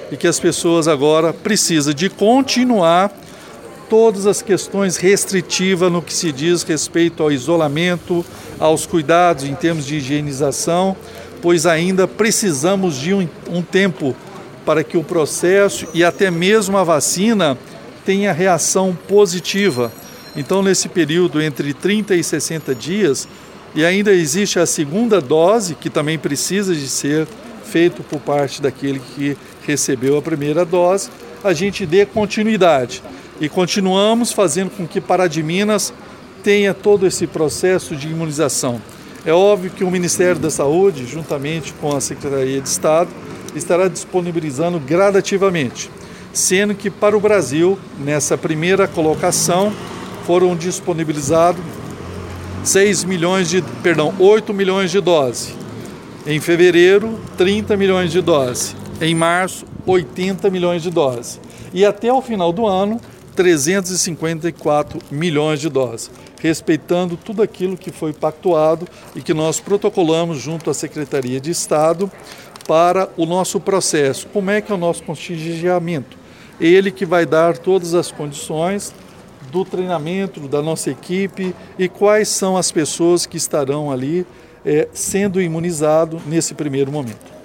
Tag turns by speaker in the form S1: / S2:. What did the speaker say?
S1: e que as pessoas agora precisam de continuar todas as questões restritivas no que se diz respeito ao isolamento, aos cuidados em termos de higienização, pois ainda precisamos de um tempo para que o processo e até mesmo a vacina tenha reação positiva. Então, nesse período entre 30 e 60 dias, e ainda existe a segunda dose, que também precisa de ser feito por parte daquele que recebeu a primeira dose, a gente dê continuidade. E continuamos fazendo com que Pará de Minas tenha todo esse processo de imunização. É óbvio que o Ministério da Saúde, juntamente com a Secretaria de Estado, estará disponibilizando gradativamente, sendo que para o Brasil, nessa primeira colocação, foram disponibilizados 8 milhões de doses. Em fevereiro, 30 milhões de doses. Em março, 80 milhões de doses. E até o final do ano, 354 milhões de doses, respeitando tudo aquilo que foi pactuado e que nós protocolamos junto à Secretaria de Estado para o nosso processo. Como é que é o nosso contingenciamento? Ele que vai dar todas as condições do treinamento da nossa equipe e quais são as pessoas que estarão ali sendo imunizadas nesse primeiro momento.